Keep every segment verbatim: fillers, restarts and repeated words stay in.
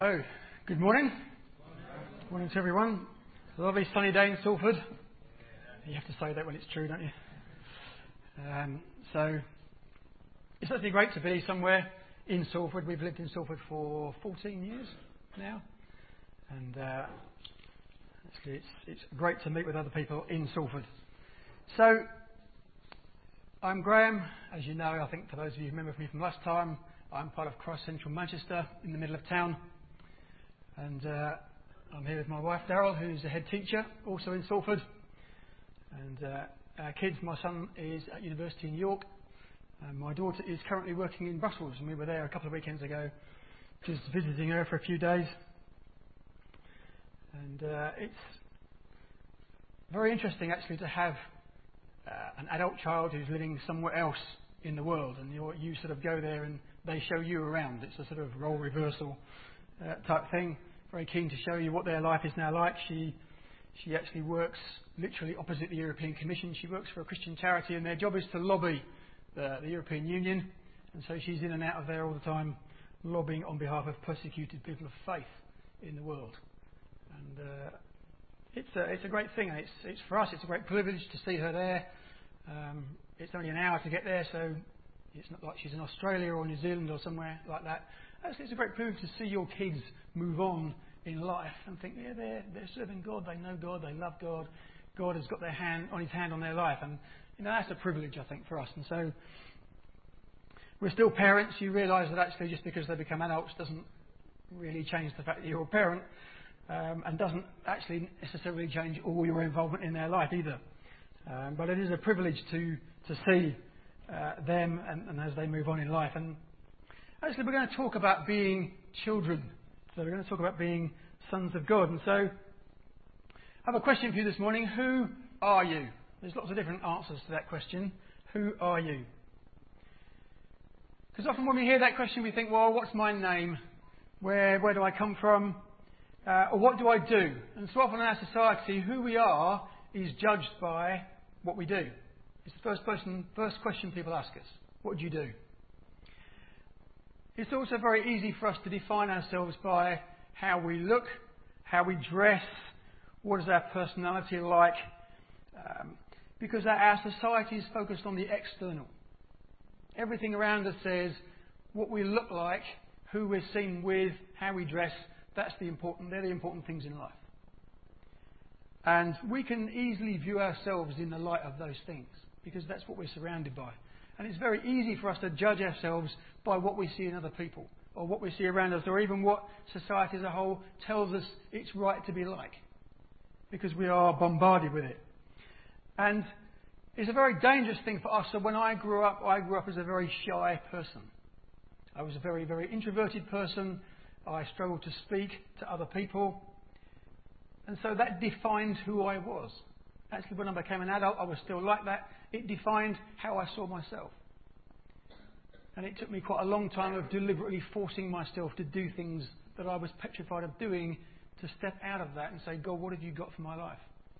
Oh, good morning. Good morning to everyone. It's a lovely sunny day in Salford. You have to say that when it's true, don't you? Um, so, it's actually great to be somewhere in Salford. We've lived in Salford for fourteen years now. And uh, actually it's, it's great to meet with other people in Salford. So, I'm Graham. As you know, I think for those of you who remember me from last time, I'm part of Christ Central Manchester in the middle of town. And uh, I'm here with my wife, Daryl, who's the head teacher, also in Salford. And uh, our kids, my son is at university in York. And my daughter is currently working in Brussels. And we were there a couple of weekends ago, just visiting her for a few days. And uh, it's very interesting, actually, to have uh, an adult child who's living somewhere else in the world. And you you sort of go there and they show you around. It's a sort of role reversal uh, type thing. Very keen to show you what their life is now like. She she actually works literally opposite the European Commission. She works for a Christian charity, and their job is to lobby the, the European Union. And so she's in and out of there all the time, lobbying on behalf of persecuted people of faith in the world. And uh, it's a it's a great thing, and it's it's for us. It's a great privilege to see her there. Um, it's only an hour to get there, so it's not like she's in Australia or New Zealand or somewhere like that. Actually, it's a great privilege to see your kids move on in life and think, yeah, they're, they're serving God, they know God, they love God. God has got their hand on His hand on their life. And, you know, that's a privilege, I think, for us. And so we're still parents. You realise that actually just because they become adults doesn't really change the fact that you're a parent, um, and doesn't actually necessarily change all your involvement in their life either. Um, but it is a privilege to, to see uh, them and, and as they move on in life. And actually, we're going to talk about being children. So we're going to talk about being sons of God. And so I have a question for you this morning. Who are you? There's lots of different answers to that question. Who are you? Because often when we hear that question, we think, well, what's my name? Where, where do I come from? Uh, or what do I do? And so often in our society, who we are is judged by what we do. It's the first person, first question people ask us. What do you do? It's also very easy for us to define ourselves by how we look, how we dress, what is our personality like, um, because our, our society is focused on the external. Everything around us says what we look like, who we're seen with, how we dress, that's the important, they're the important things in life. And we can easily view ourselves in the light of those things, because that's what we're surrounded by. And it's very easy for us to judge ourselves by what we see in other people, or what we see around us, or even what society as a whole tells us it's right to be like, because we are bombarded with it. And it's a very dangerous thing for us. So when I grew up, I grew up as a very shy person. I was a very, very introverted person. I struggled to speak to other people. And so that defined who I was. Actually, when I became an adult, I was still like that. It defined how I saw myself. And it took me quite a long time of deliberately forcing myself to do things that I was petrified of doing, to step out of that and say, God, what have you got for my life?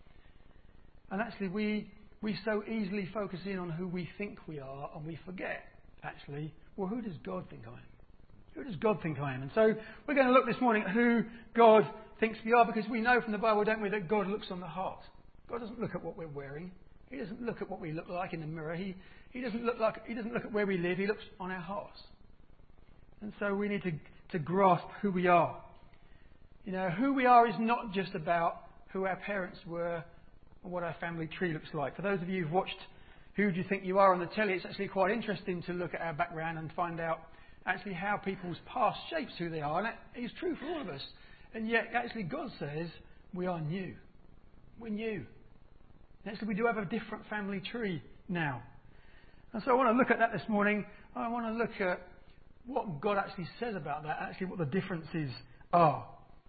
And actually, we we so easily focus in on who we think we are, and we forget, actually, well, who does God think I am? Who does God think I am? And so we're going to look this morning at who God thinks we are, because we know from the Bible, don't we, that God looks on the heart. God doesn't look at what we're wearing. He doesn't look at what we look like in the mirror. He, he doesn't look like he doesn't look at where we live. He looks on our hearts. And so we need to, to grasp who we are. You know, who we are is not just about who our parents were or what our family tree looks like. For those of you who've watched Who Do You Think You Are on the telly, it's actually quite interesting to look at our background and find out actually how people's past shapes who they are. And that is true for all of us. And yet, actually, God says we are new. We're new. Actually, we do have a different family tree now. And so I want to look at that this morning. I want to look at what God actually says about that, actually what the differences are.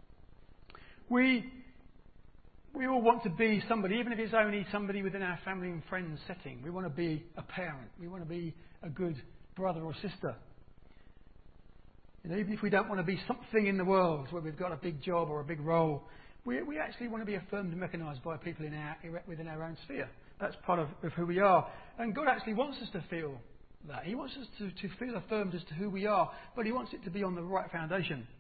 We we all want to be somebody, even if it's only somebody within our family and friends setting. We want to be a parent. We want to be a good brother or sister. You know, even if we don't want to be something in the world where we've got a big job or a big role, we, we actually want to be affirmed and recognised by people in our, within our own sphere. That's part of, of who we are. And God actually wants us to feel that. He wants us to, to feel affirmed as to who we are, but He wants it to be on the right foundation.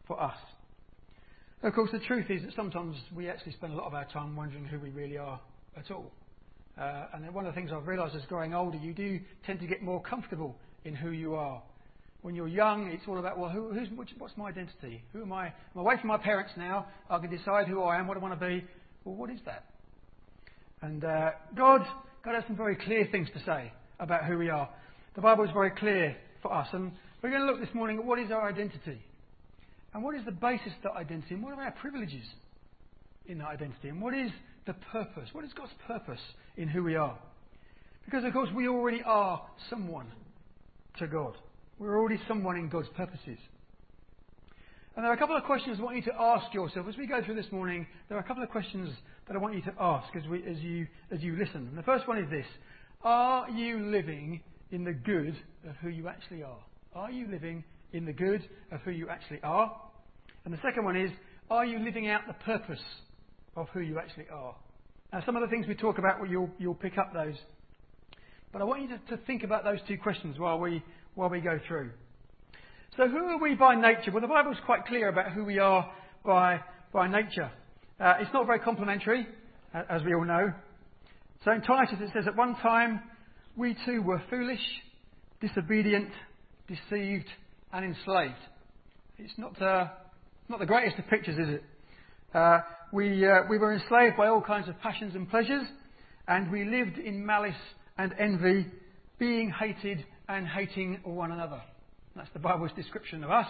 for us. Of course, the truth is that sometimes we actually spend a lot of our time wondering who we really are at all. Uh, and then one of the things I've realised as growing older, you do tend to get more comfortable in who you are. When you're young, it's all about, well, who, who's, what's my identity? Who am I? I'm away from my parents now. I can decide who I am, what I want to be. Well, what is that? And uh, God, God has some very clear things to say about who we are. The Bible is very clear for us. And we're going to look this morning at what is our identity. And what is the basis of that identity? And what are our privileges in that identity? And what is the purpose? What is God's purpose in who we are? Because, of course, we already are someone to God. We're already someone in God's purposes. And there are a couple of questions I want you to ask yourself. As we go through this morning, there are a couple of questions that I want you to ask as, we, as, you, as you listen. And the first one is this. Are you living in the good of who you actually are? Are you living in the good of who you actually are? And the second one is, are you living out the purpose of who you actually are? Now, some of the things we talk about, well, you'll, you'll pick up those. But I want you to, to think about those two questions while we, while we go through. So who are we by nature? Well, the Bible's quite clear about who we are by, by nature. Uh, it's not very complimentary, uh, as we all know. So in Titus it says, at one time we too were foolish, disobedient, deceived and enslaved. It's not, uh, not the greatest of pictures, is it? Uh, we, uh, we were enslaved by all kinds of passions and pleasures, and we lived in malice and envy, being hated and hating one another. That's the Bible's description of us.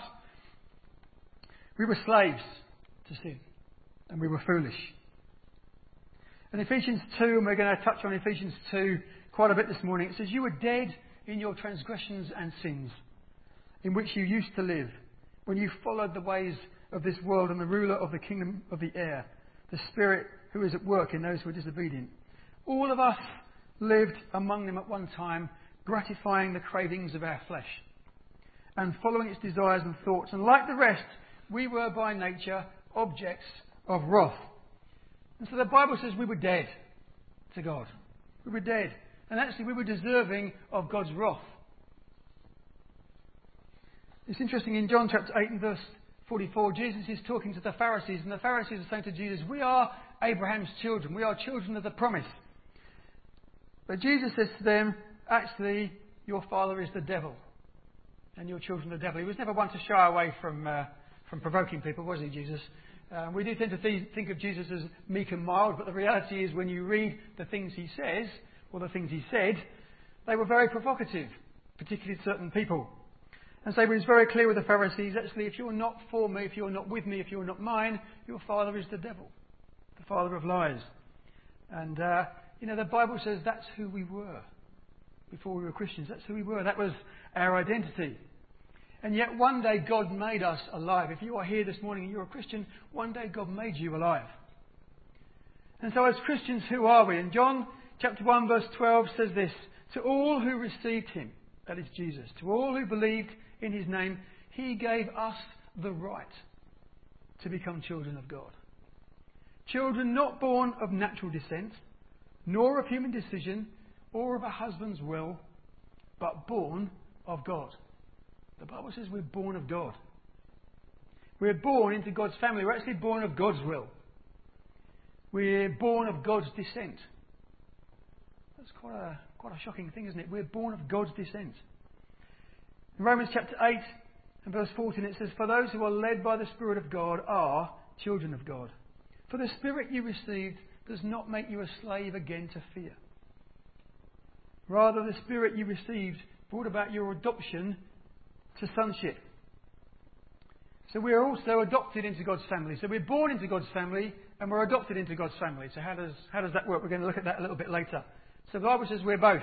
We were slaves to sin, and we were foolish. In Ephesians two, and we're going to touch on Ephesians two quite a bit this morning, it says, you were dead in your transgressions and sins, in which you used to live, when you followed the ways of this world and the ruler of the kingdom of the air, the spirit who is at work in those who are disobedient. All of us lived among them at one time, gratifying the cravings of our flesh and following its desires and thoughts. And like the rest, we were by nature objects of wrath. And so the Bible says we were dead to God. We were dead. And actually we were deserving of God's wrath. It's interesting, in John chapter eight and verse forty-four, Jesus is talking to the Pharisees, and the Pharisees are saying to Jesus, we are Abraham's children. We are children of the promise. But Jesus says to them, actually, your father is the devil, and your children are the devil. He was never one to shy away from uh, from provoking people, was he, Jesus? Uh, we do tend to th- think of Jesus as meek and mild, but the reality is when you read the things he says, or the things he said, they were very provocative, particularly to certain people. And so he was very clear with the Pharisees, actually, if you're not for me, if you're not with me, if you're not mine, your father is the devil, the father of lies. And, uh, you know, the Bible says that's who we were before we were Christians. That's who we were. That was our identity. And yet one day God made us alive. If you are here this morning and you're a Christian, one day God made you alive. And so as Christians, who are we? And John chapter one verse twelve says this, to all who received him, that is Jesus, to all who believed in his name, he gave us the right to become children of God. Children not born of natural descent, nor of human decision, or of a husband's will, but born of God. The Bible says we're born of God. We're born into God's family. We're actually born of God's will. We're born of God's descent. That's quite a, quite a shocking thing, isn't it? We're born of God's descent. In Romans chapter eight and verse fourteen it says, for those who are led by the Spirit of God are children of God. For the Spirit you received does not make you a slave again to fear. Rather, the Spirit you received brought about your adoption to sonship. So we are also adopted into God's family. So we're born into God's family and we're adopted into God's family. So how does, how does that work? We're going to look at that a little bit later. So the Bible says we're both.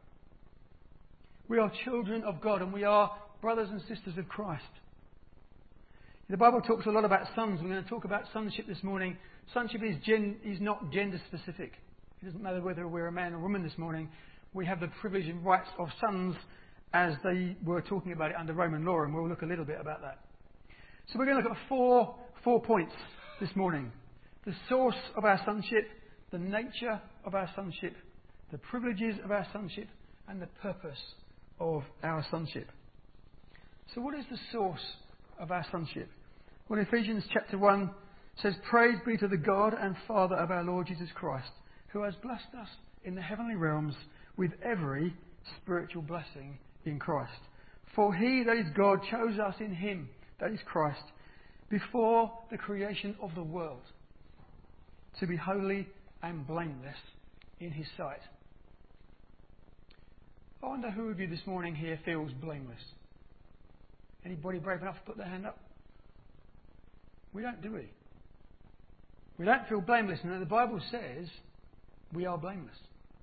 We are children of God and we are brothers and sisters of Christ. The Bible talks a lot about sons. We're going to talk about sonship this morning. Sonship is, gen, is not gender specific. It doesn't matter whether we're a man or woman this morning. We have the privilege and rights of sons as they were talking about it under Roman law, and we'll look a little bit about that. So we're going to look at four, four points this morning. The source of our sonship, the nature of our sonship, the privileges of our sonship, and the purpose of our sonship. So what is the source of our sonship? Well, Ephesians chapter one says, "Praise be to the God and Father of our Lord Jesus Christ, who has blessed us in the heavenly realms with every spiritual blessing in Christ. For he, that is God, chose us in him, that is Christ, before the creation of the world, to be holy and blameless in his sight." I wonder who of you this morning here feels blameless? Anybody brave enough to put their hand up? We don't, do we? We don't feel blameless, and the Bible says we are blameless.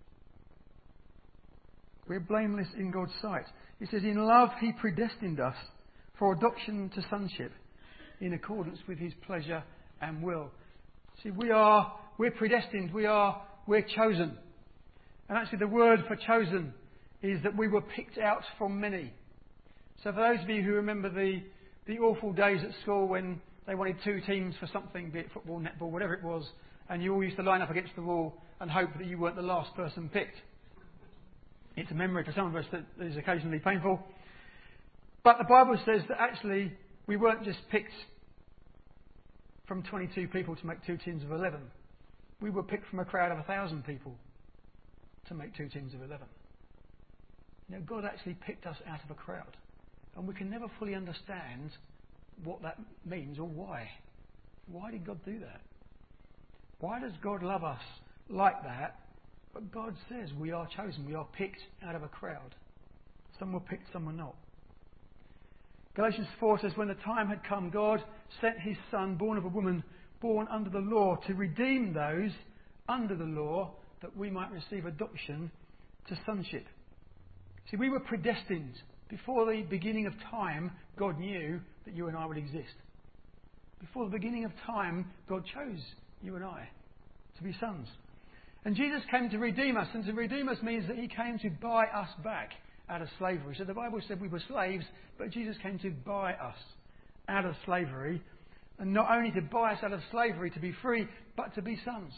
We're blameless in God's sight. It says, "In love he predestined us for adoption to sonship in accordance with his pleasure and will." See, we are, we're predestined. We are, we're chosen. And actually the word for chosen is that we were picked out from many. So for those of you who remember the, the awful days at school when they wanted two teams for something, be it football, netball, whatever it was, and you all used to line up against the wall and hope that you weren't the last person picked. It's a memory for some of us that is occasionally painful. But the Bible says that actually we weren't just picked from twenty-two people to make two teams of eleven. We were picked from a crowd of a thousand people to make two teams of eleven. You know, God actually picked us out of a crowd. And we can never fully understand what that means or why. Why did God do that? Why does God love us like that? But God says we are chosen. We are picked out of a crowd. Some were picked, some were not. Galatians four says, "When the time had come, God sent his Son, born of a woman, born under the law, to redeem those under the law, that we might receive adoption to sonship." See, we were predestined. Before the beginning of time, God knew that you and I would exist. Before the beginning of time, God chose you and I to be sons. And Jesus came to redeem us. And to redeem us means that he came to buy us back out of slavery. So the Bible said we were slaves, but Jesus came to buy us out of slavery. And not only to buy us out of slavery to be free, but to be sons.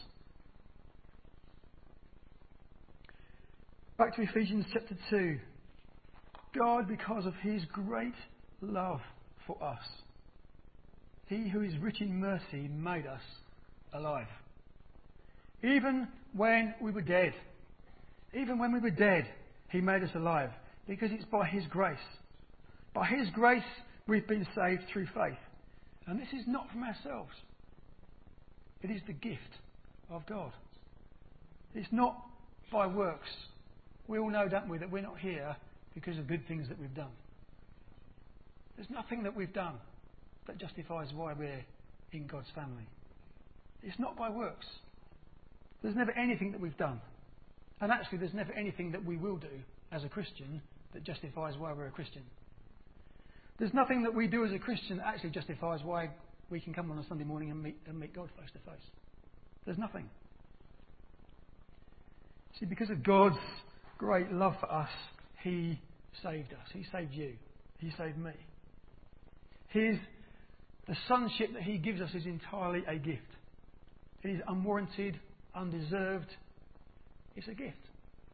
Back to Ephesians chapter two. God, because of his great love for us, he who is rich in mercy made us alive. Even when we were dead, even when we were dead, he made us alive, because it's by his grace. By his grace, we've been saved through faith. And this is not from ourselves. It is the gift of God. It's not by works. We all know, don't we, that we're not here because of good things that we've done. There's nothing that we've done that justifies why we're in God's family. It's not by works. There's never anything that we've done. And actually, there's never anything that we will do as a Christian that justifies why we're a Christian. There's nothing that we do as a Christian that actually justifies why we can come on a Sunday morning and meet, and meet God face to face. There's nothing. See, because of God's great love for us, he saved us. He saved you. He saved me. His, the sonship that he gives us is entirely a gift. It is unwarranted, undeserved. It's a gift.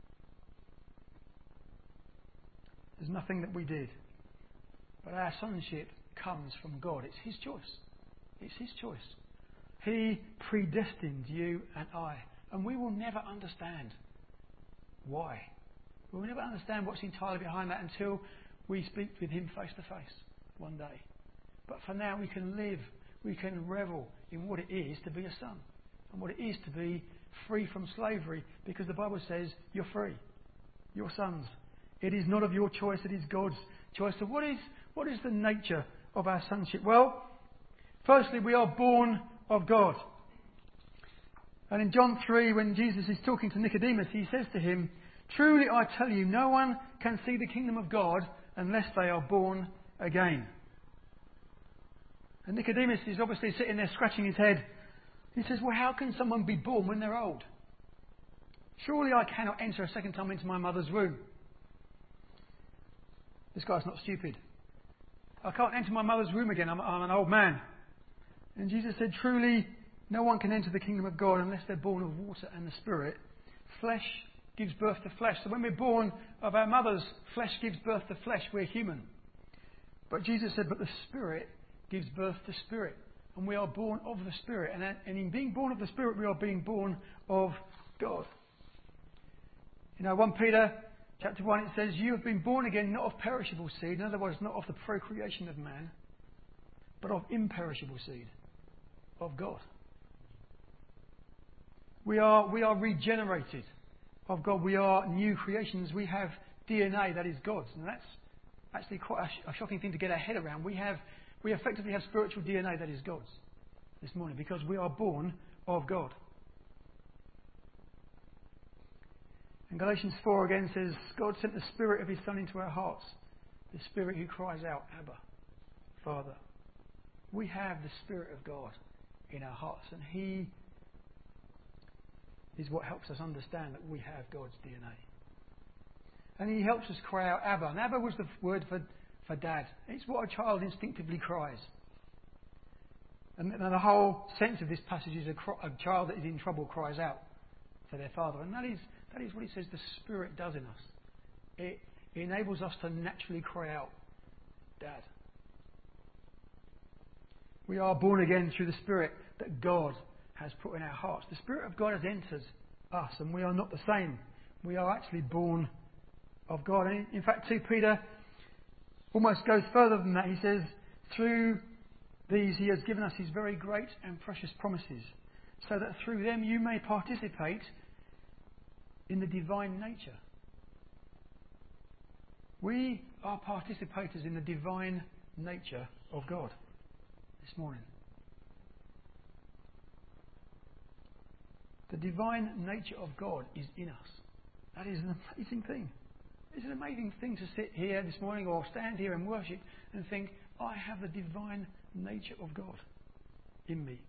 There's nothing that we did. But our sonship comes from God. It's his choice. It's his choice. He predestined you and I. And we will never understand why. We will never understand what's entirely behind that until we speak with him face to face one day. But for now we can live, we can revel in what it is to be a son. And what it is to be free from slavery. Because the Bible says you're free. You're sons. It is not of your choice, it is God's choice. So what is, what is the nature of our sonship? Well, firstly, we are born of God. And in John three, when Jesus is talking to Nicodemus, he says to him, "Truly I tell you, no one can see the kingdom of God unless they are born again." And Nicodemus is obviously sitting there scratching his head. He says, "Well, how can someone be born when they're old? Surely I cannot enter a second time into my mother's womb." This guy's not stupid. "I can't enter my mother's womb again. I'm, I'm an old man." And Jesus said, "Truly, no one can enter the kingdom of God unless they're born of water and the Spirit. Flesh gives birth to flesh." So when we're born of our mothers, flesh gives birth to flesh. We're human. But Jesus said, "But the Spirit gives birth to Spirit. And we are born of the Spirit. And, and in being born of the Spirit, we are being born of God. You know, First Peter chapter one, it says, you have been born again not of perishable seed, in other words, not of the procreation of man, but of imperishable seed, of God. We are, we are regenerated of God. We are new creations. We have D N A that is God's. And that's actually quite a, sh- a shocking thing to get our head around. We have, we effectively have spiritual D N A that is God's this morning because we are born of God. And Galatians four again says, God sent the Spirit of His Son into our hearts, the Spirit who cries out, Abba, Father. We have the Spirit of God in our hearts, and He is what helps us understand that we have God's D N A. And He helps us cry out Abba. And Abba was the word for, for dad. It's what a child instinctively cries. And, and the whole sense of this passage is a, cro- a child that is in trouble cries out for their father. And that is, that is what it says the Spirit does in us. It, it enables us to naturally cry out, Dad. We are born again through the Spirit that God has put in our hearts. The Spirit of God has entered us, and we are not the same. We are actually born of God. And in fact, Second Peter almost goes further than that. He says, through these He has given us His very great and precious promises, so that through them you may participate in the divine nature. We are participators in the divine nature of God this morning. The divine nature of God is in us. That is an amazing thing. It's an amazing thing to sit here this morning or stand here and worship and think, I have the divine nature of God in me.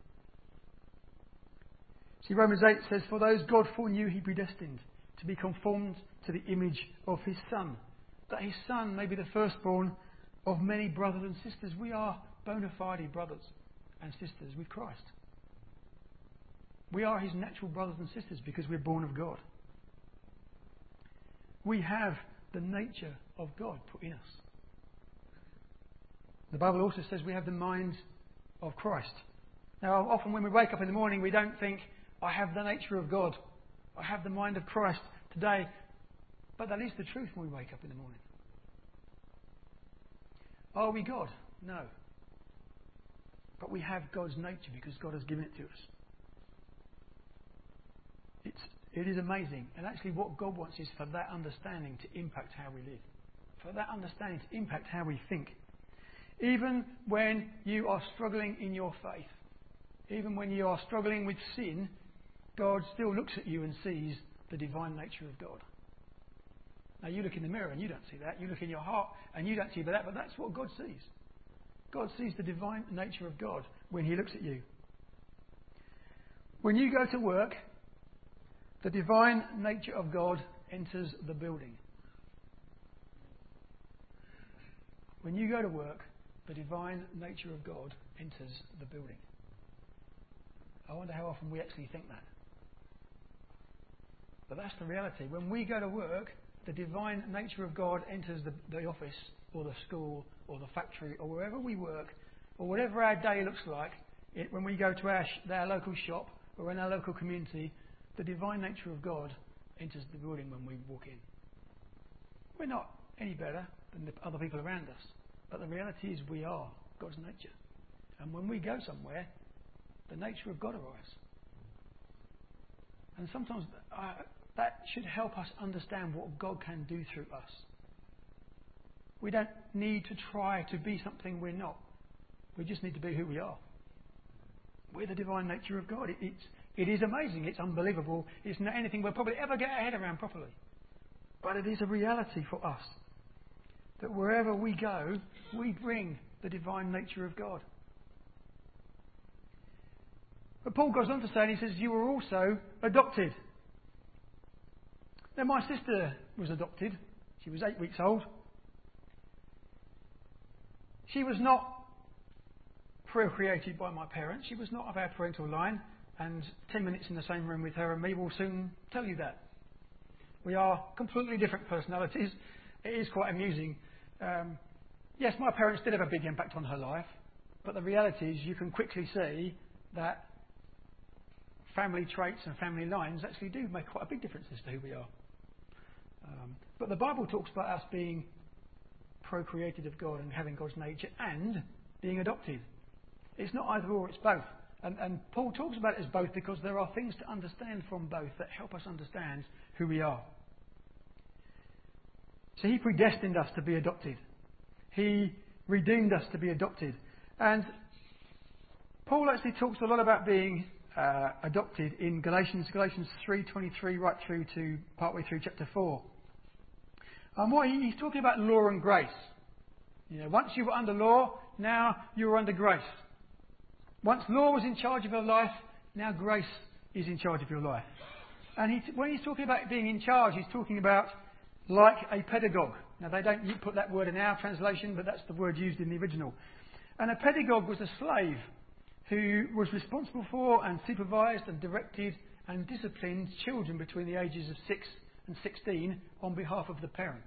See, Romans eight says, for those God foreknew He predestined to be conformed to the image of His Son, that His Son may be the firstborn of many brothers and sisters. We are bona fide brothers and sisters with Christ. We are His natural brothers and sisters because we're born of God. We have the nature of God put in us. The Bible also says we have the mind of Christ. Now, often when we wake up in the morning, we don't think, I have the nature of God. I have the mind of Christ today. But that is the truth when we wake up in the morning. Are we God? No. But we have God's nature because God has given it to us. It's, it is amazing. And actually what God wants is for that understanding to impact how we live. For that understanding to impact how we think. Even when you are struggling in your faith, even when you are struggling with sin, God still looks at you and sees the divine nature of God. Now you look in the mirror and you don't see that. You look in your heart and you don't see that, but that's what God sees. God sees the divine nature of God when He looks at you. When you go to work, the divine nature of God enters the building. When you go to work, the divine nature of God enters the building. I wonder how often we actually think that. But that's the reality. When we go to work, the divine nature of God enters the, the office or the school or the factory or wherever we work or whatever our day looks like. It, when we go to our, sh- our local shop or in our local community, the divine nature of God enters the building when we walk in. We're not any better than the other people around us. But the reality is we are God's nature. And when we go somewhere, the nature of God arrives. And sometimes uh, that should help us understand what God can do through us. We don't need to try to be something we're not. We just need to be who we are. We're the divine nature of God. It, it's, it is amazing. It's unbelievable. It's not anything we'll probably ever get our head around properly. But it is a reality for us. That wherever we go, we bring the divine nature of God. But Paul goes on to say, and he says, you were also adopted. Now, my sister was adopted. She was eight weeks old. She was not procreated by my parents. She was not of our parental line. And ten minutes in the same room with her and me will soon tell you that. We are completely different personalities. It is quite amusing. Um, yes, my parents did have a big impact on her life. But the reality is you can quickly see that family traits and family lines actually do make quite a big difference as to who we are. Um, but the Bible talks about us being procreated of God and having God's nature and being adopted. It's not either or, it's both. And, and Paul talks about it as both because there are things to understand from both that help us understand who we are. So he predestined us to be adopted. He redeemed us to be adopted. And Paul actually talks a lot about being uh, adopted in Galatians, Galatians three twenty-three right through to partway through chapter four. And what he, he's talking about law and grace. You know, once you were under law, now you are under grace. Once law was in charge of your life, now grace is in charge of your life. And he, when he's talking about being in charge, he's talking about like a pedagogue. Now, they don't put that word in our translation, but that's the word used in the original. And a pedagogue was a slave who was responsible for and supervised and directed and disciplined children between the ages of six and sixteen on behalf of the parent.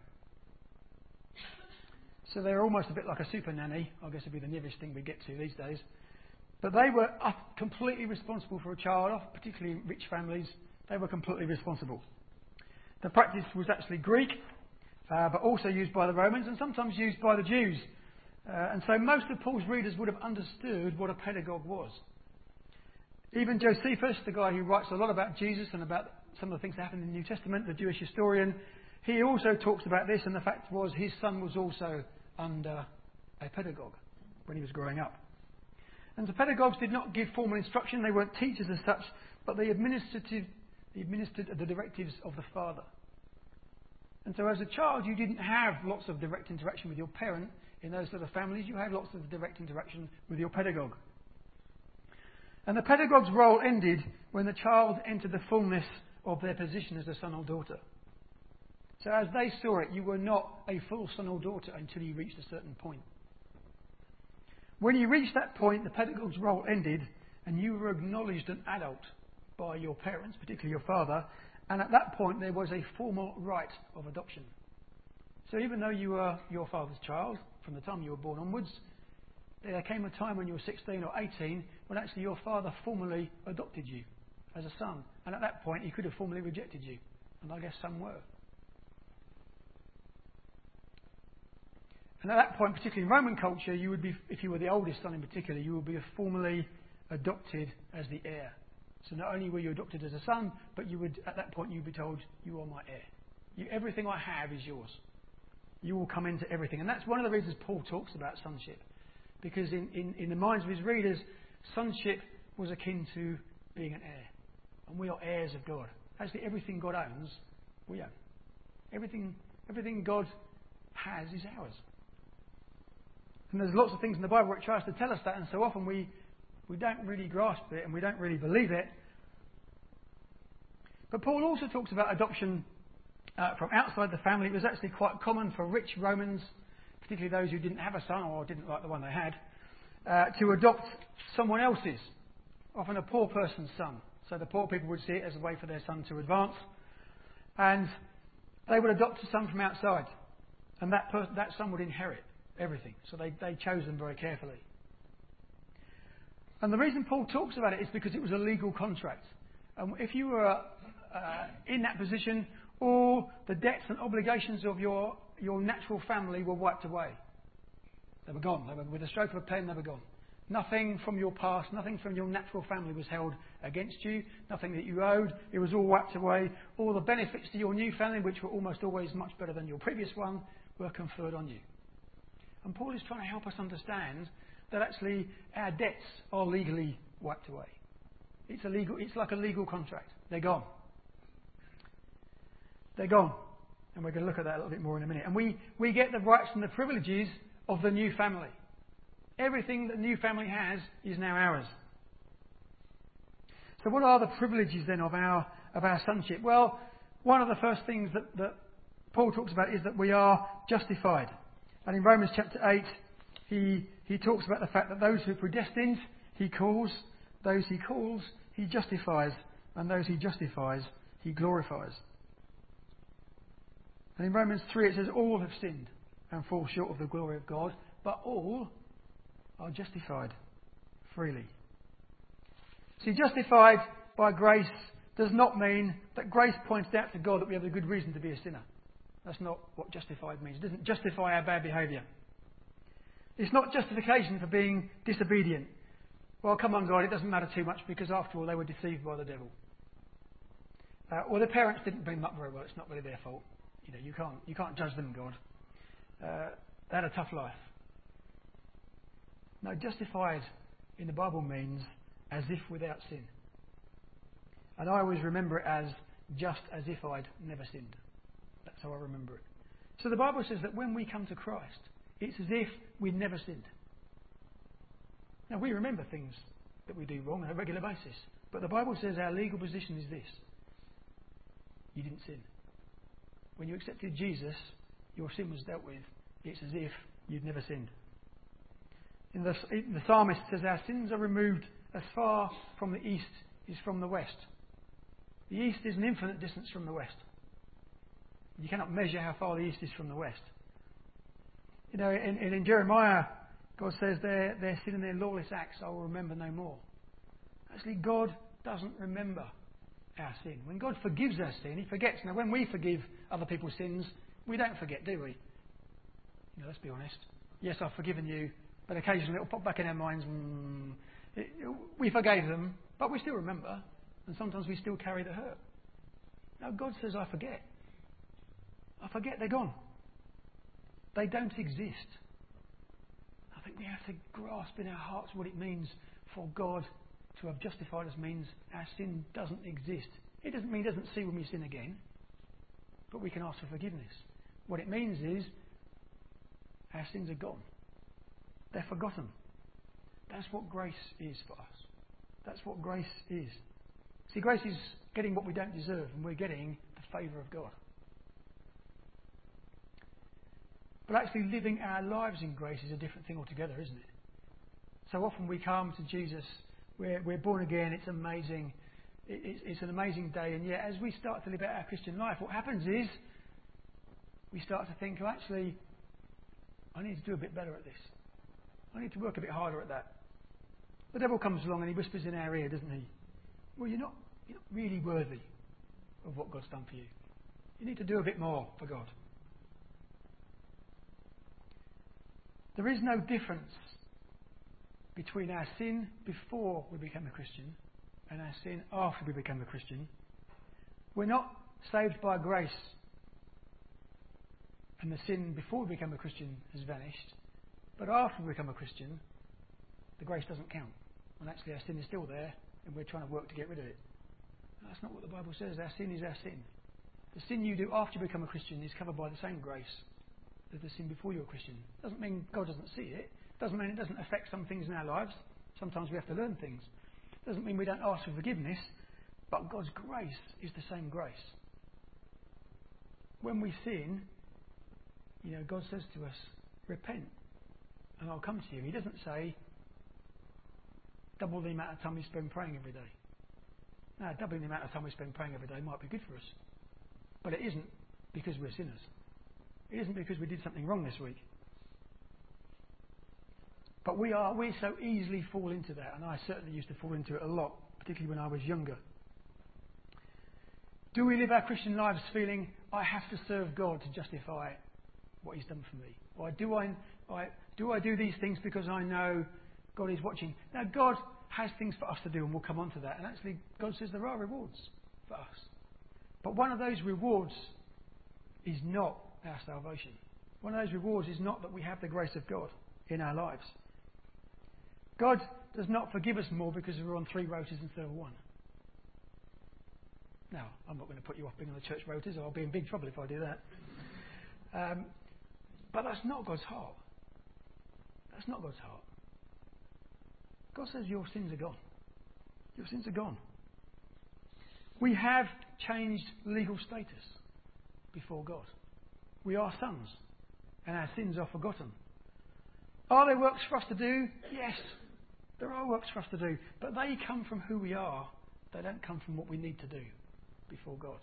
So they're almost a bit like a super nanny. I guess would be the nearest thing we get to these days. But they were completely responsible for a child, particularly in rich families. They were completely responsible. The practice was actually Greek, uh, but also used by the Romans and sometimes used by the Jews. Uh, and so most of Paul's readers would have understood what a pedagogue was. Even Josephus, the guy who writes a lot about Jesus and about some of the things that happened in the New Testament, the Jewish historian, he also talks about this, and the fact was his son was also under a pedagogue when he was growing up. And the pedagogues did not give formal instruction, they weren't teachers as such, but they administrative, they administered the directives of the father. And so as a child, you didn't have lots of direct interaction with your parent. In those sort of families, you had lots of direct interaction with your pedagogue. And the pedagogue's role ended when the child entered the fullness of their position as a son or daughter. So as they saw it, you were not a full son or daughter until you reached a certain point. When you reached that point, the pedagogue's role ended and you were acknowledged an adult by your parents, particularly your father, and at that point there was a formal right of adoption. So even though you were your father's child from the time you were born onwards, there came a time when you were sixteen or eighteen when actually your father formally adopted you as a son. And at that point he could have formally rejected you. And I guess some were. And at that point, particularly in Roman culture, you would be, if you were the oldest son in particular, you would be formally adopted as the heir. So not only were you adopted as a son, but you would, at that point, you'd be told, you are my heir. You, everything I have is yours. You will come into everything. And that's one of the reasons Paul talks about sonship. Because in, in, in the minds of his readers, sonship was akin to being an heir. And we are heirs of God. Actually, everything God owns, we own. Everything, everything God has is ours. And there's lots of things in the Bible where it tries to tell us that, and so often we, we don't really grasp it and we don't really believe it. But Paul also talks about adoption uh, from outside the family. It was actually quite common for rich Romans, particularly those who didn't have a son or didn't like the one they had, uh, to adopt someone else's, often a poor person's son. So the poor people would see it as a way for their son to advance. And they would adopt a son from outside. And that, per- that son would inherit everything. So they, they chose them very carefully. And the reason Paul talks about it is because it was a legal contract. And if you were uh, in that position, all the debts and obligations of your, your natural family were wiped away. They were gone. They were, with a stroke of a pen, they were gone. Nothing from your past, nothing from your natural family was held against you. Nothing that you owed. It was all wiped away. All the benefits to your new family, which were almost always much better than your previous one, were conferred on you. And Paul is trying to help us understand that actually our debts are legally wiped away. It's a legal, it's like a legal contract. They're gone. They're gone. And we're going to look at that a little bit more in a minute. And we, we get the rights and the privileges of the new family. Everything that the new family has is now ours. So what are the privileges then of our, of our sonship? Well, one of the first things that, that Paul talks about is that we are justified. And in Romans chapter eight, he, he talks about the fact that those who are predestined, he calls. Those he calls, he justifies. And those he justifies, he glorifies. And in Romans three, it says, all have sinned and fall short of the glory of God. But all are justified freely. See, justified by grace does not mean that grace points out to God that we have a good reason to be a sinner. That's not what justified means. It doesn't justify our bad behaviour. It's not justification for being disobedient. Well, come on, God, it doesn't matter too much because after all they were deceived by the devil. Uh, or the parents didn't bring them up very well. It's not really their fault. You know, you can't you can't judge them, God. Uh, they had a tough life. No, justified in the Bible means as if without sin. And I always remember it as just as if I'd never sinned. That's how I remember it. So the Bible says that when we come to Christ, it's as if we'd never sinned. Now, we remember things that we do wrong on a regular basis. But the Bible says our legal position is this. You didn't sin. When you accepted Jesus, your sin was dealt with. It's as if you'd never sinned. In the, in the psalmist says our sins are removed as far from the east is from the west. The east is an infinite distance from the west. You cannot measure how far the east is from the west. You know, in, in, in Jeremiah, God says their, their sin and their lawless acts I will remember no more. Actually, God doesn't remember our sin. When God forgives our sin, He forgets. Now, when we forgive other people's sins, we don't forget, do we? You know, let's be honest. Yes, I've forgiven you, but occasionally it'll pop back in our minds. Mm, it, it, we forgave them, but we still remember, and sometimes we still carry the hurt. Now, God says, I forget. I forget they're gone. They don't exist. I think we have to grasp in our hearts what it means for God to have justified us means our sin doesn't exist. It doesn't mean He doesn't see when we sin again, but we can ask for forgiveness. What it means is our sins are gone. They're forgotten. That's what grace is for us. That's what grace is. See, grace is getting what we don't deserve, and we're getting the favour of God. But actually living our lives in grace is a different thing altogether, isn't it? So often we come to Jesus, we're, we're born again, it's amazing, it, it's, it's an amazing day, and yet as we start to live out our Christian life, what happens is we start to think, oh, actually, I need to do a bit better at this. I need to work a bit harder at that. The devil comes along and he whispers in our ear, doesn't he? Well, you're not, you're not really worthy of what God's done for you. You need to do a bit more for God. There is no difference between our sin before we became a Christian and our sin after we became a Christian. We're not saved by grace and the sin before we became a Christian has vanished. But after we become a Christian, the grace doesn't count. And actually our sin is still there and we're trying to work to get rid of it. That's not what the Bible says. Our sin is our sin. The sin you do after you become a Christian is covered by the same grace as the sin before you're a Christian. Doesn't mean God doesn't see it. Doesn't mean it doesn't affect some things in our lives. Sometimes we have to learn things. Doesn't mean we don't ask for forgiveness. But God's grace is the same grace. When we sin, you know, God says to us, repent and I'll come to you. He doesn't say, double the amount of time we spend praying every day. No, doubling the amount of time we spend praying every day might be good for us. But it isn't because we're sinners. It isn't because we did something wrong this week. But we are, we so easily fall into that, and I certainly used to fall into it a lot, particularly when I was younger. Do we live our Christian lives feeling, I have to serve God to justify what He's done for me? Or do I, I, do I do these things because I know God is watching? Now, God has things for us to do, and we'll come on to that. And actually, God says there are rewards for us. But one of those rewards is not our salvation. One of those rewards is not that we have the grace of God in our lives. God does not forgive us more because we're on three rotors instead of one. Now, I'm not going to put you off being on the church rotors, or I'll be in big trouble if I do that. Um, but that's not God's heart. That's not God's heart. God says your sins are gone. Your sins are gone. We have changed legal status before God. We are sons, and our sins are forgotten. Are there works for us to do? Yes, there are works for us to do, but they come from who we are. They don't come from what we need to do before God.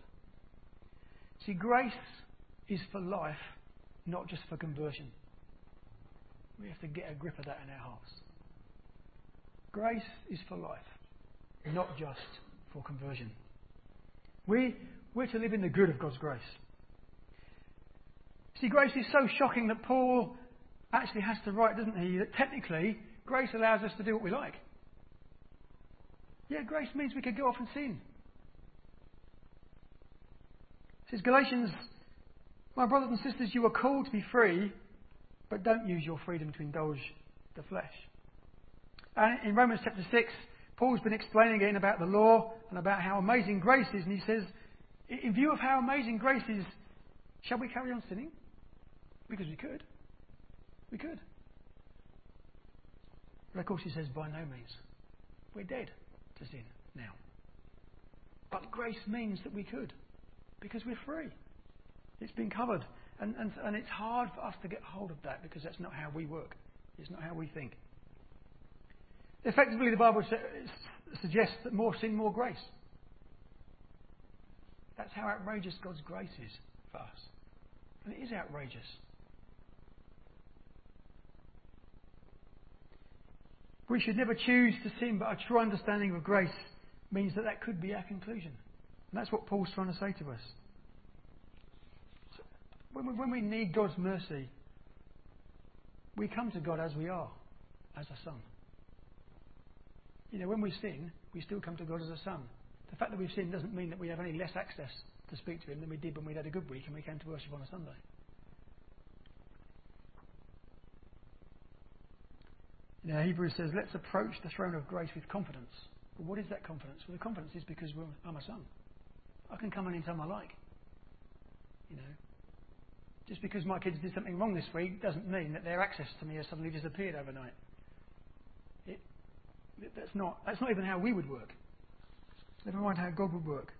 See, grace is for life, not just for conversion. We have to get a grip of that in our hearts. Grace is for life, not just for conversion. We, we're to live in the good of God's grace. See, grace is so shocking that Paul actually has to write, doesn't he, that technically grace allows us to do what we like. Yeah, grace means we could go off and sin. It says, Galatians, my brothers and sisters, you are called to be free, but don't use your freedom to indulge the flesh. And in Romans chapter six, Paul's been explaining again about the law and about how amazing grace is. And he says, in view of how amazing grace is, shall we carry on sinning? Because we could. We could. But of course he says, by no means. We're dead to sin now. But grace means that we could. Because we're free. It's been covered. And, and, and it's hard for us to get hold of that because that's not how we work. It's not how we think. Effectively, the Bible suggests that more sin, more grace. That's how outrageous God's grace is for us. And it is outrageous. We should never choose to sin, but a true understanding of grace means that that could be our conclusion. And that's what Paul's trying to say to us. So when, we, when we need God's mercy, we come to God as we are, as a son. You know, when we sin, we still come to God as a son. The fact that we've sinned doesn't mean that we have any less access to speak to him than we did when we had a good week and we came to worship on a Sunday. You know, Hebrews says, let's approach the throne of grace with confidence. Well, what is that confidence? Well, the confidence is because we're, I'm a son. I can come anytime I like. You know, just because my kids did something wrong this week doesn't mean that their access to me has suddenly disappeared overnight. It, that's not, that's not even how we would work. Never mind how God would work.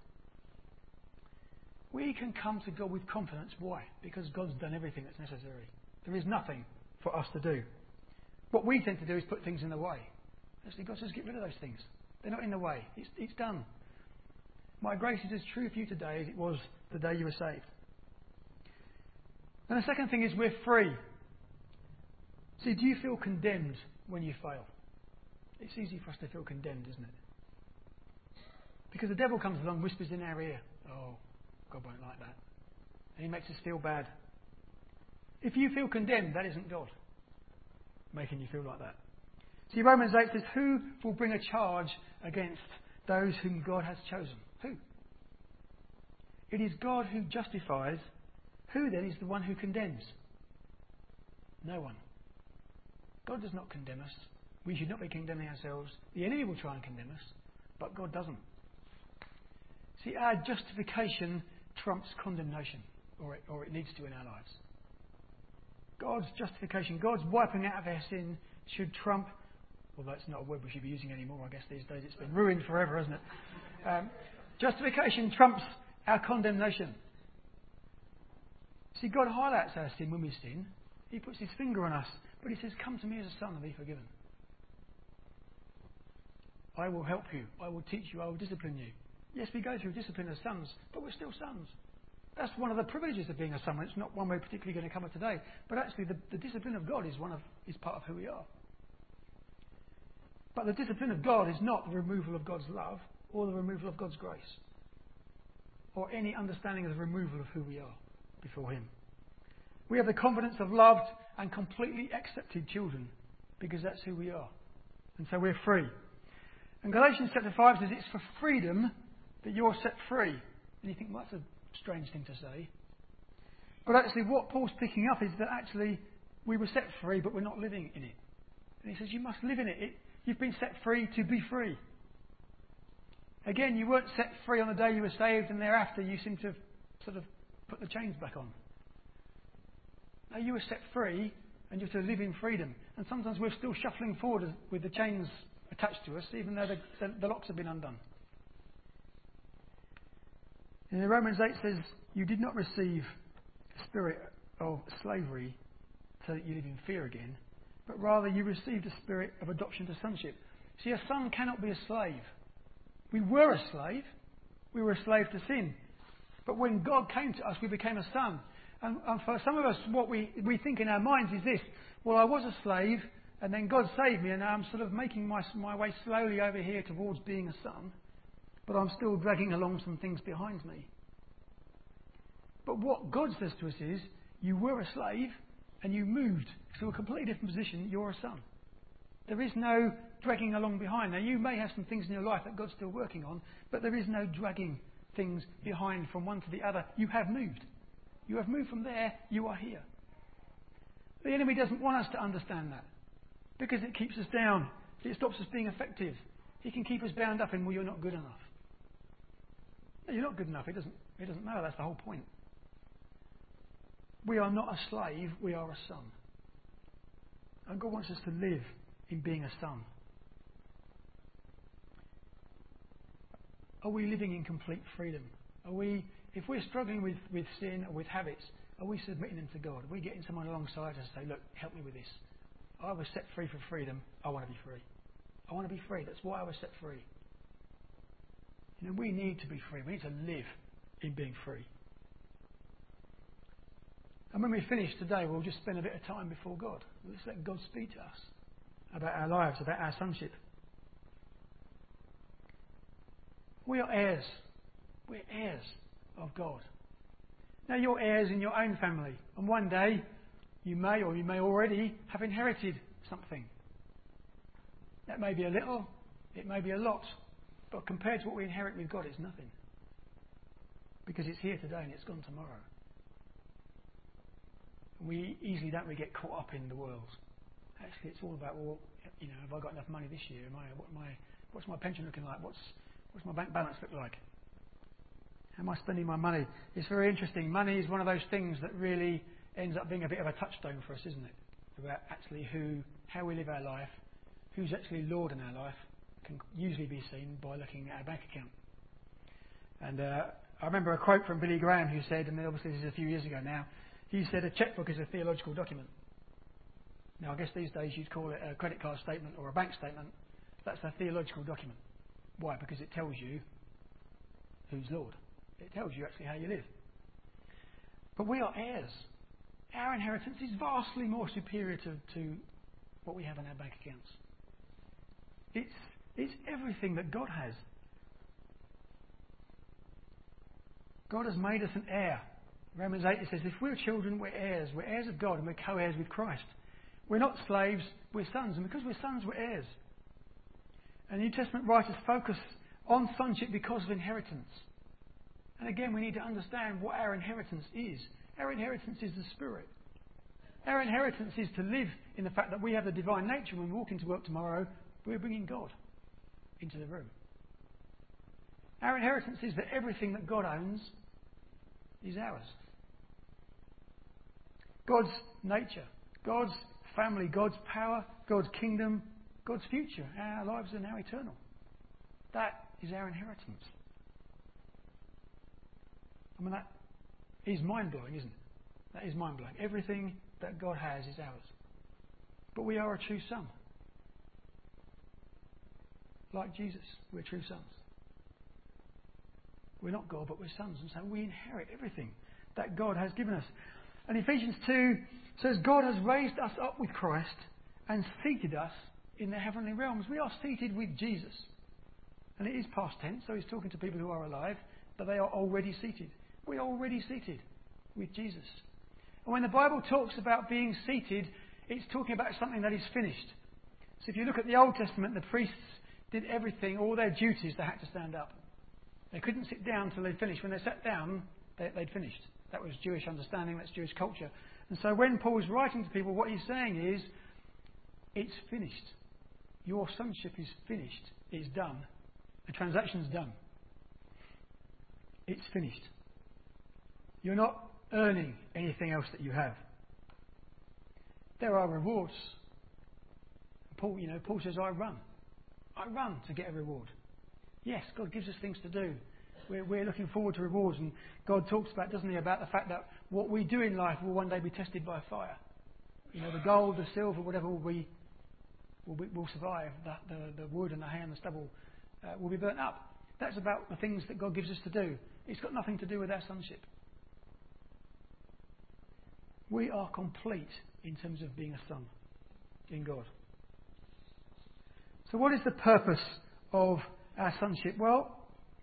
We can come to God with confidence. Why? Because God's done everything that's necessary. There is nothing for us to do. What we tend to do is put things in the way. Actually, God says, get rid of those things. They're not in the way. It's, it's done. My grace is as true for you today as it was the day you were saved. And the second thing is we're free. See, do you feel condemned when you fail? It's easy for us to feel condemned, isn't it? Because the devil comes along, whispers in our ear, oh, God won't like that. And he makes us feel bad. If you feel condemned, that isn't God making you feel like that. See, Romans eight says, who will bring a charge against those whom God has chosen? Who? It is God who justifies. Who then is the one who condemns? No one. God does not condemn us. We should not be condemning ourselves. The enemy will try and condemn us, but God doesn't. See, our justification trumps condemnation, or it, or it needs to in our lives. God's justification, God's wiping out of our sin should trump, although it's not a word we should be using anymore, I guess these days it's been ruined forever, hasn't it? Um, justification trumps our condemnation. See, God highlights our sin when we sin. He puts his finger on us, but he says, come to me as a son and be forgiven. I will help you. I will teach you. I will discipline you. Yes, we go through discipline as sons, but we're still sons. That's one of the privileges of being a son. It's not one we're particularly going to cover today, but actually the, the discipline of God is one of is part of who we are. But the discipline of God is not the removal of God's love or the removal of God's grace or any understanding of the removal of who we are before him. We have the confidence of loved and completely accepted children because that's who we are. And so we're free. And Galatians chapter five says it's for freedom that you're set free. And you think, well, that's a strange thing to say. But actually what Paul's picking up is that actually we were set free, but we're not living in it. And he says you must live in it. it you've been set free to be free. Again, you weren't set free on the day you were saved and thereafter you seem to have sort of put the chains back on. No, you were set free and you're to live in freedom. And sometimes we're still shuffling forward with the chains attached to us, even though the, the, the locks have been undone. And Romans eight says, you did not receive the spirit of slavery so that you live in fear again, but rather you received the spirit of adoption to sonship. See, a son cannot be a slave. We were a slave. We were a slave to sin. But when God came to us, we became a son. And, and for some of us, what we, we think in our minds is this: well, I was a slave, and then God saved me, and now I'm sort of making my, my way slowly over here towards being a son, but I'm still dragging along some things behind me. But what God says to us is, you were a slave, and you moved to a completely different position. You're a son. There is no dragging along behind. Now, you may have some things in your life that God's still working on, but there is no dragging things behind from one to the other. You have moved. You have moved from there. You are here. The enemy doesn't want us to understand that because it keeps us down. It stops us being effective. He can keep us bound up in, well, you're not good enough. No, you're not good enough. It doesn't, it doesn't matter. That's the whole point. We are not a slave. We are a son. And God wants us to live in being a son. Are we living in complete freedom? Are we, if we're struggling with, with sin or with habits, are we submitting them to God? Are we getting someone alongside us to say, look, help me with this? I was set free for freedom. I want to be free. I want to be free. That's why I was set free. You know, we need to be free. We need to live in being free. And when we finish today, we'll just spend a bit of time before God. Let's let God speak to us about our lives, about our sonship. We are heirs. We're heirs of God. Now, you're heirs in your own family. And one day, you may or you may already have inherited something. That may be a little, it may be a lot. But compared to what we inherit with God, it's nothing. Because it's here today and it's gone tomorrow. We easily don't we get caught up in the world. Actually, it's all about, well, you know, have I got enough money this year? Am I, what my, what's my pension looking like? What's, what's my bank balance look like? How am I spending my money? It's very interesting. Money is one of those things that really ends up being a bit of a touchstone for us, isn't it? About actually who, how we live our life, who's actually Lord in our life, can usually be seen by looking at our bank account. And uh, I remember a quote from Billy Graham who said, and obviously this is a few years ago now, he said a checkbook is a theological document. Now, I guess these days you'd call it a credit card statement or a bank statement. That's a theological document. Why? Because it tells you who's Lord. It tells you actually how you live. But we are heirs. Our inheritance is vastly more superior to, to what we have in our bank accounts. It's, it's everything that God has. God has made us an heir. Romans eight, it says, if we're children, we're heirs. We're heirs of God and we're co-heirs with Christ. We're not slaves, we're sons. And because we're sons, we're heirs. And New Testament writers focus on sonship because of inheritance. And again, we need to understand what our inheritance is. Our inheritance is the Spirit. Our inheritance is to live in the fact that we have the divine nature. When we walk into work tomorrow, we're bringing God into the room. Our inheritance is that everything that God owns is ours. God's nature, God's family, God's power, God's kingdom, God's future. Our lives are now eternal. That is our inheritance. I mean, that is mind-blowing, isn't it? That is mind-blowing. Everything that God has is ours. But we are a true son. Like Jesus, we're true sons. We're not God, but we're sons. And so we inherit everything that God has given us. And Ephesians two says, God has raised us up with Christ and seated us in the heavenly realms. We are seated with Jesus. And it is past tense, so he's talking to people who are alive, but they are already seated. We are already seated with Jesus. And when the Bible talks about being seated, it's talking about something that is finished. So if you look at the Old Testament, the priests did everything, all their duties, they had to stand up. They couldn't sit down until they'd finished. When they sat down, they, they'd finished. That was Jewish understanding, that's Jewish culture. And so when Paul's writing to people, what he's saying is, it's finished. Your sonship is finished. It's done. The transaction's done. It's finished. You're not earning anything else that you have. There are rewards. Paul, you know, Paul says, I run. I run to get a reward. Yes, God gives us things to do. We're, we're looking forward to rewards, and God talks about, doesn't he, about the fact that what we do in life will one day be tested by fire. You know, the gold, the silver, whatever will be, will, be, will survive. The, the, the wood and the hay and the stubble uh, will be burnt up. That's about the things that God gives us to do. It's got nothing to do with our sonship. We are complete in terms of being a son in God. So what is the purpose of our sonship? Well,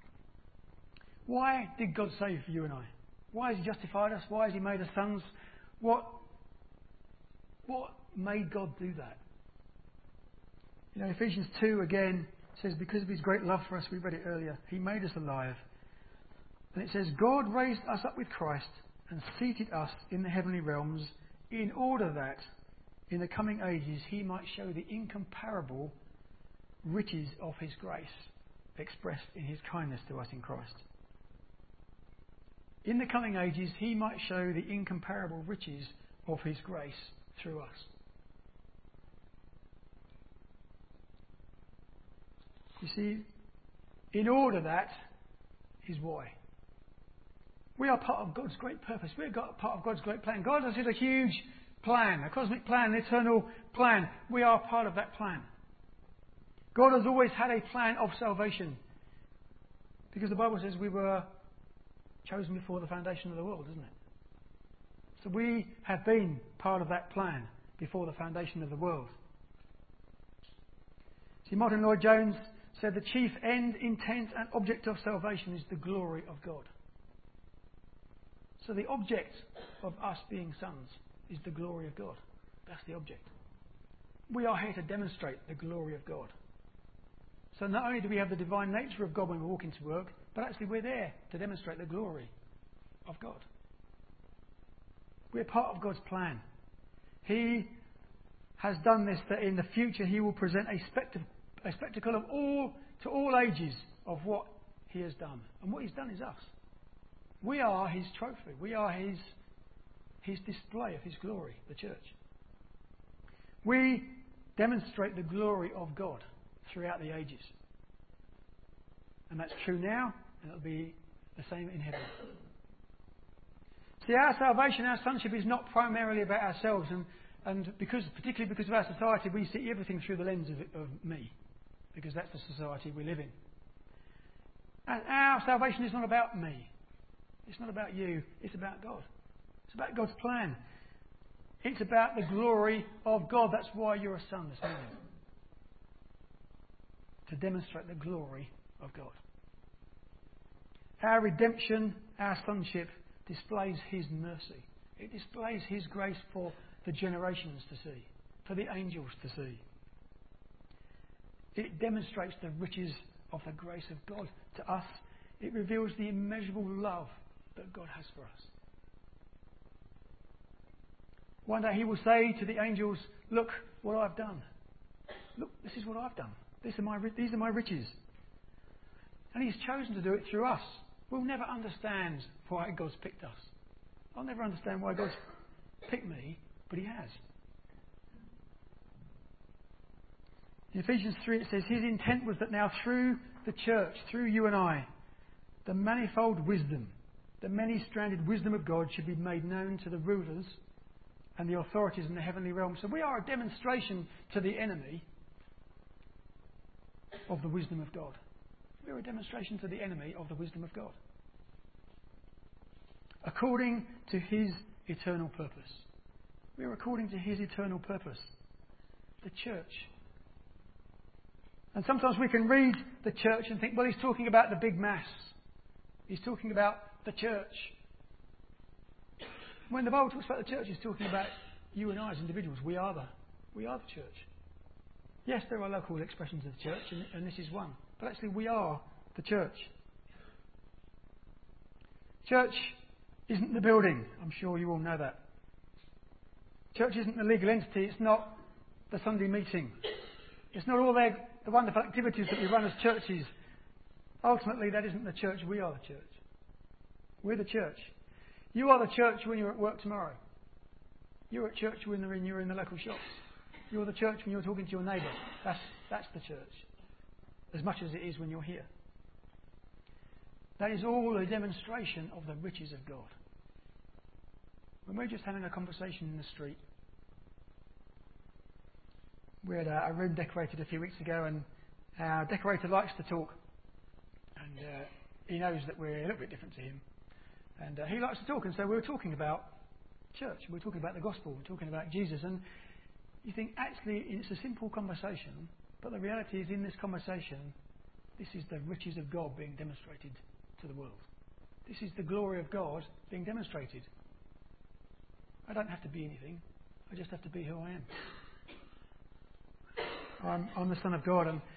why did God save you and I? Why has He justified us? Why has He made us sons? What, what made God do that? You know, Ephesians two again says, because of His great love for us, we read it earlier, He made us alive. And it says, God raised us up with Christ and seated us in the heavenly realms in order that in the coming ages He might show the incomparable riches of His grace expressed in His kindness to us in Christ. In the coming ages He might show the incomparable riches of His grace through us. You see, in order that is why. We are part of God's great purpose. We're part of God's great plan. God has had a huge plan, a cosmic plan, an eternal plan. We are part of that plan. God has always had a plan of salvation. Because the Bible says we were chosen before the foundation of the world, doesn't it? So we have been part of that plan before the foundation of the world. See, Martin Lloyd-Jones said the chief end, intent and object of salvation is the glory of God. So the object of us being sons is the glory of God. That's the object. We are here to demonstrate the glory of God. So not only do we have the divine nature of God when we walk into work, but actually we're there to demonstrate the glory of God. We're part of God's plan. He has done this that in the future He will present a, spect- a spectacle of all to all ages of what He has done. And what He's done is us. We are His trophy. We are His, His display of His glory, the church. We demonstrate the glory of God throughout the ages. And that's true now, and it'll be the same in heaven. See, our salvation, our sonship is not primarily about ourselves, and, and because, particularly because of our society, we see everything through the lens of, of me, because that's the society we live in. And our salvation is not about me. It's not about you. It's about God. It's about God's plan. It's about the glory of God. That's why you're a son this morning. To demonstrate the glory of God. Our redemption, our sonship, displays His mercy. It displays His grace for the generations to see, for the angels to see. It demonstrates the riches of the grace of God to us. It reveals the immeasurable love that God has for us. One day He will say to the angels, look what I've done. Look, this is what I've done. These are my, these are my riches. And He's chosen to do it through us. We'll never understand why God's picked us. I'll never understand why God's picked me, but He has. In Ephesians three it says, His intent was that now through the church, through you and I, the manifold wisdom, the many-stranded wisdom of God should be made known to the rulers and the authorities in the heavenly realm. So we are a demonstration to the enemy of the wisdom of God. We're a demonstration to the enemy of the wisdom of God. According to His eternal purpose. We're according to His eternal purpose. The church. And sometimes we can read the church and think, well, He's talking about the big mass. He's talking about the church. When the Bible talks about the church, it's talking about you and I as individuals. We are the, we are the church. Yes, there are local expressions of the church, and, and this is one. But actually, we are the church. Church isn't the building. I'm sure you all know that. Church isn't the legal entity. It's not the Sunday meeting. It's not all their, the wonderful activities that we run as churches. Ultimately, that isn't the church. We are the church. We're the church. You are the church when you're at work tomorrow. You're at church when you're in, you're in the local shops. You're the church when you're talking to your neighbour. That's, that's the church. As much as it is when you're here. That is all a demonstration of the riches of God. When we're just having a conversation in the street, we had a, a room decorated a few weeks ago, and our decorator likes to talk. And uh, he knows that we're a little bit different to him. And uh, he likes to talk, and so we were talking about church. We're talking about the gospel. We're talking about Jesus. And you think, actually, it's a simple conversation, but the reality is in this conversation, this is the riches of God being demonstrated to the world. This is the glory of God being demonstrated. I don't have to be anything. I just have to be who I am. I'm, I'm the Son of God, and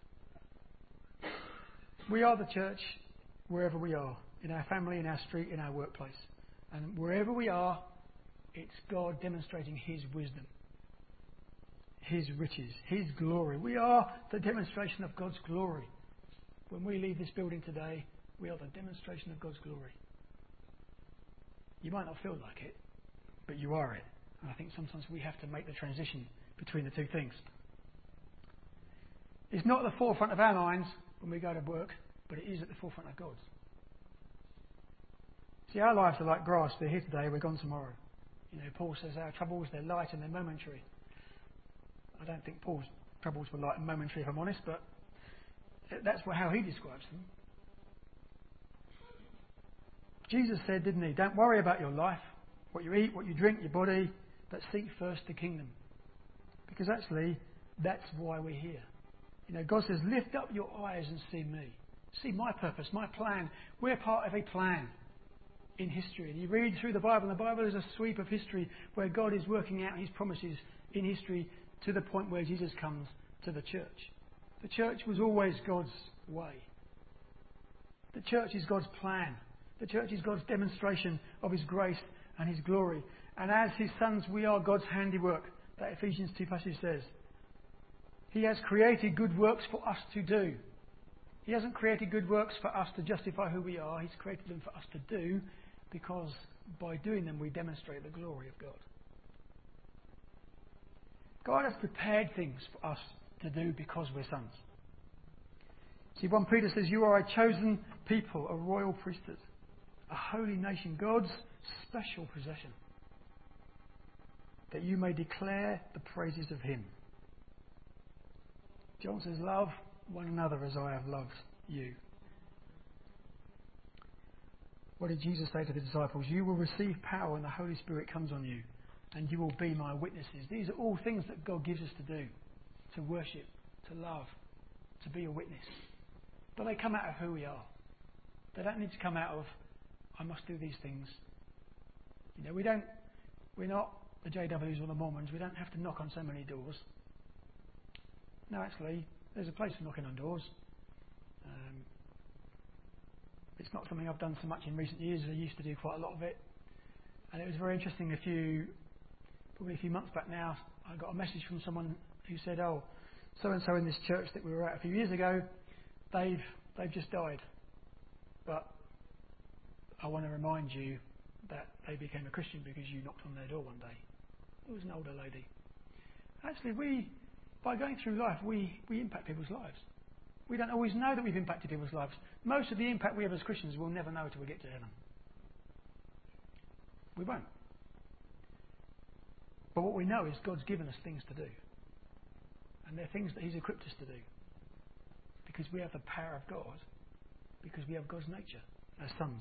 we are the church wherever we are, in our family, in our street, in our workplace. And wherever we are, it's God demonstrating His wisdom, His riches, His glory. We are the demonstration of God's glory. When we leave this building today, we are the demonstration of God's glory. You might not feel like it, but you are it. And I think sometimes we have to make the transition between the two things. It's not at the forefront of our minds when we go to work, but it is at the forefront of God's. See, our lives are like grass. They're here today, we're gone tomorrow. You know, Paul says our troubles, they're light and they're momentary. I don't think Paul's troubles were light and momentary, if I'm honest, but that's how he describes them. Jesus said, didn't he, don't worry about your life, what you eat, what you drink, your body, but seek first the kingdom. Because actually, that's why we're here. You know, God says, lift up your eyes and see me. See my purpose, my plan. We're part of a plan in history. And you read through the Bible, and the Bible is a sweep of history where God is working out His promises in history to the point where Jesus comes to the church. The church was always God's way. The church is God's plan. The church is God's demonstration of His grace and His glory. And as His sons, we are God's handiwork. That Ephesians two passage says. He has created good works for us to do. He hasn't created good works for us to justify who we are. He's created them for us to do, because by doing them we demonstrate the glory of God. God has prepared things for us to do because we're sons. See, First Peter says, you are a chosen people, a royal priesthood, a holy nation, God's special possession, that you may declare the praises of Him. John says, love one another as I have loved you. What did Jesus say to the disciples? You will receive power when the Holy Spirit comes on you, and you will be my witnesses. These are all things that God gives us to do, to worship, to love, to be a witness. But they come out of who we are. They don't need to come out of, I must do these things. You know, we don't, we're not the J Ws or the Mormons. We don't have to knock on so many doors. No, actually, there's a place for knocking on doors. Um, it's not something I've done so much in recent years. I used to do quite a lot of it. And it was very interesting a few, probably a few months back now, I got a message from someone who said, oh, so-and-so in this church that we were at a few years ago, they've, they've just died. But I want to remind you that they became a Christian because you knocked on their door one day. It was an older lady. Actually, we, by going through life, we, we impact people's lives. We don't always know that we've impacted people's lives. Most of the impact we have as Christians we'll never know until we get to heaven. We won't. But what we know is God's given us things to do. And they're things that He's equipped us to do. Because we have the power of God. Because we have God's nature as sons.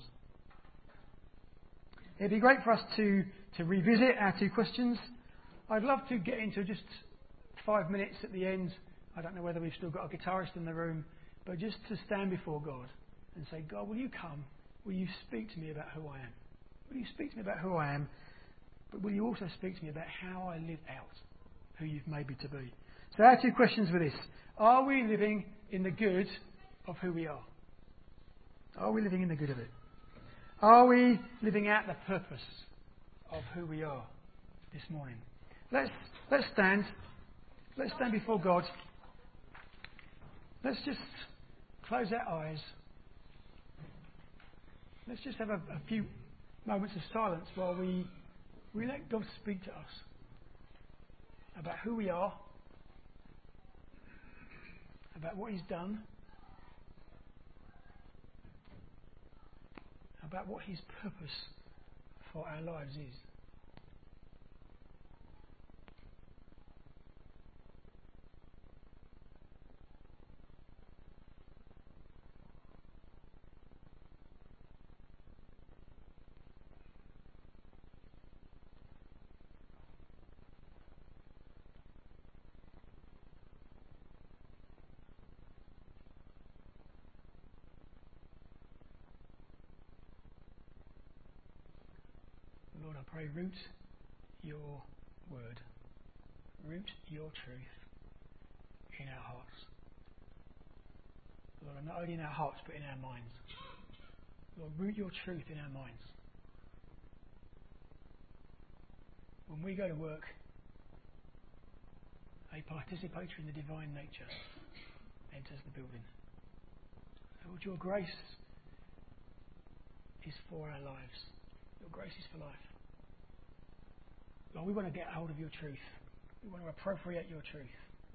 It'd be great for us to, to revisit our two questions. I'd love to get into just five minutes at the end. I don't know whether we've still got a guitarist in the room, but just to stand before God and say, God, will you come? Will you speak to me about who I am? Will you speak to me about who I am? But will you also speak to me about how I live out who you've made me to be? So our two questions were this. Are we living in the good of who we are? Are we living in the good of it? Are we living out the purpose of who we are this morning? Let's, let's stand. Let's stand before God. Let's just close our eyes. Let's just have a, a few moments of silence while we, we let God speak to us about who we are, about what He's done, about what His purpose for our lives is. pray, root your word, root your truth in our hearts. Lord, and not only in our hearts but in our minds. Lord, root your truth in our minds. When we go to work, a participator in the divine nature enters the building. Lord, your grace is for our lives. Your grace is for life. Lord, we want to get hold of your truth. We want to appropriate your truth.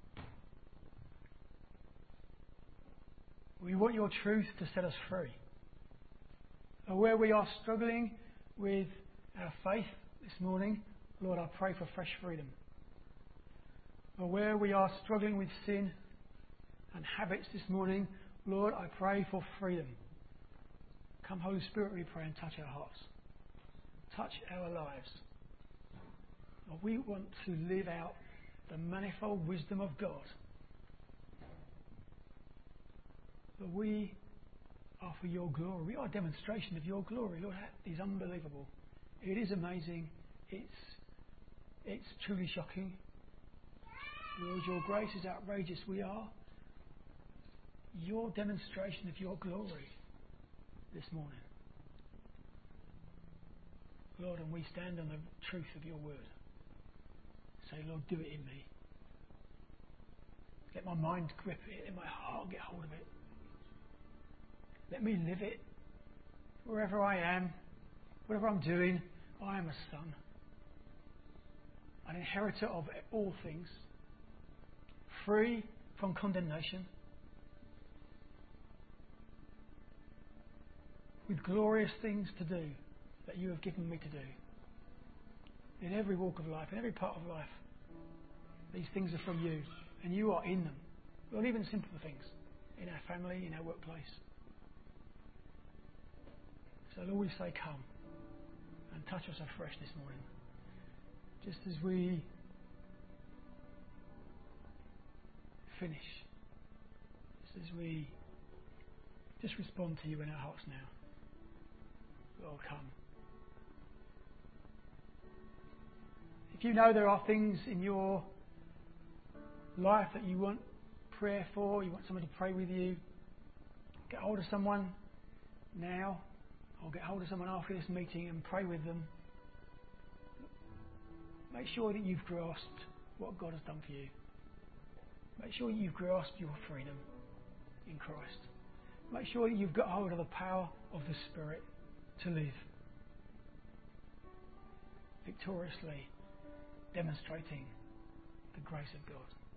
We want your truth to set us free. And where we are struggling with our faith this morning, Lord, I pray for fresh freedom. Or where we are struggling with sin and habits this morning, Lord, I pray for freedom. Come, Holy Spirit, we pray, and touch our hearts. Touch our lives. Lord, we want to live out the manifold wisdom of God. Lord, we are for your glory. We are a demonstration of your glory. Lord, that is unbelievable. It is amazing. It's, it's truly shocking. Lord, your grace is outrageous. We are your demonstration of your glory this morning. Lord, and we stand on the truth of your word. Say, Lord, do it in me. Let my mind grip it. Let my heart get hold of it. Let me live it. Wherever I am, whatever I'm doing, I am a son. An inheritor of all things. Free from condemnation. With glorious things to do that you have given me to do. In every walk of life, in every part of life. These things are from you. And you are in them. Not even simple things. In our family, in our workplace. So Lord, we say come. And touch us afresh this morning. Just as we finish. Just as we just respond to you in our hearts now. Lord, come. If you know there are things in your life that you want prayer for, you want someone to pray with you, get hold of someone now, or get hold of someone after this meeting and pray with them. Make sure that you've grasped what God has done for you. Make sure you've grasped your freedom in Christ. Make sure that you've got hold of the power of the Spirit to live victoriously, demonstrating the grace of God.